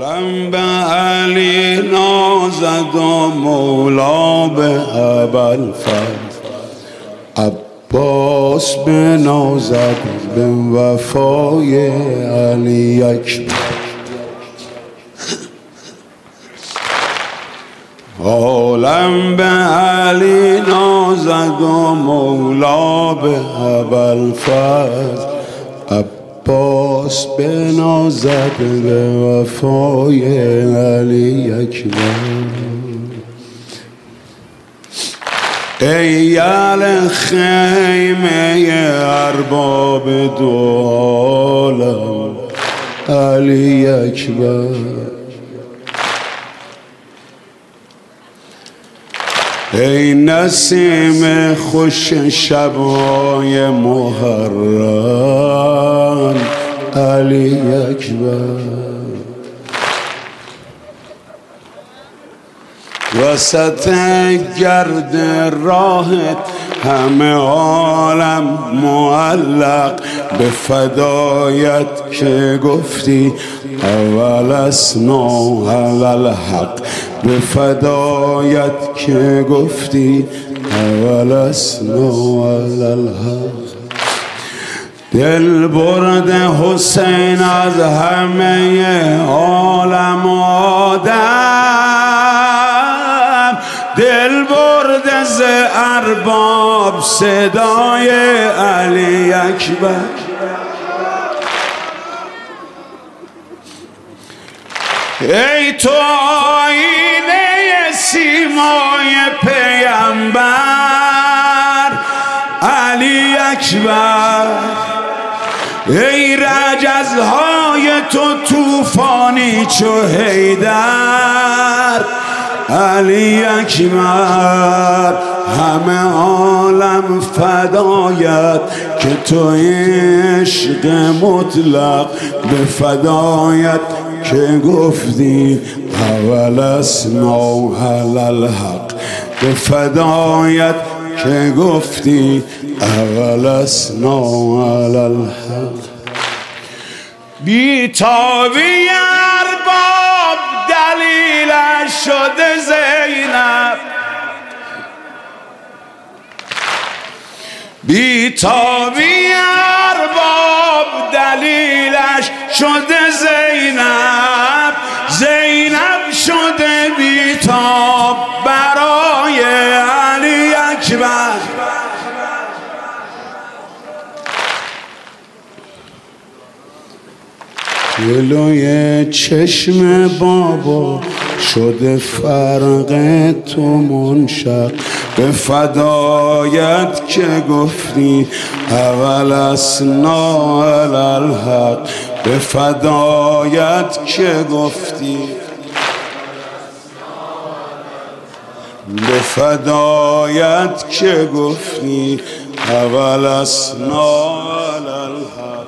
عالم به علی نازد و مولا به ابوالفضل، عباس به نازد به وفای علی اکبر. عالم به علی نازد و مولا به ابوالفضل، عباس به نازد به وفای علی اکبر. ای اهل خیمه ارباب دو عالم علی اکبر، ای نسیم خوش شبای محرم علی اکبر. وسط گرد راهت همه عالم معلق به فدایت که گفتی اول اسنا علی الحق، به فدایت که گفتی اول اسنا علی الحق. دل برد حسین از همه عالم آدم، دل برد ز ارباب صدای علی اکبر. ای تو آینه سیمای پیامبر علی اکبر، ای رجزهای تو طوفانی چو حیدر علی اکبر. همه عالم فدایت که تو عشق مطلق، به فدایت که گفتی اول اسنا علی الحق، به فدایت که گفتی اول اسنا علی الحق. بیتابی ارباب دلیلش شده زینب، بیتابی ارباب دلیلش شده زینب، زینب شده بیتاب برای علی اکبر. جلوی چشم بابا شده فرق تو منشق، به فدایت که گفتی اول اسنا علی الحق، به فدایت که گفتی، به فدایت که گفتی اول اسنا علی الحق.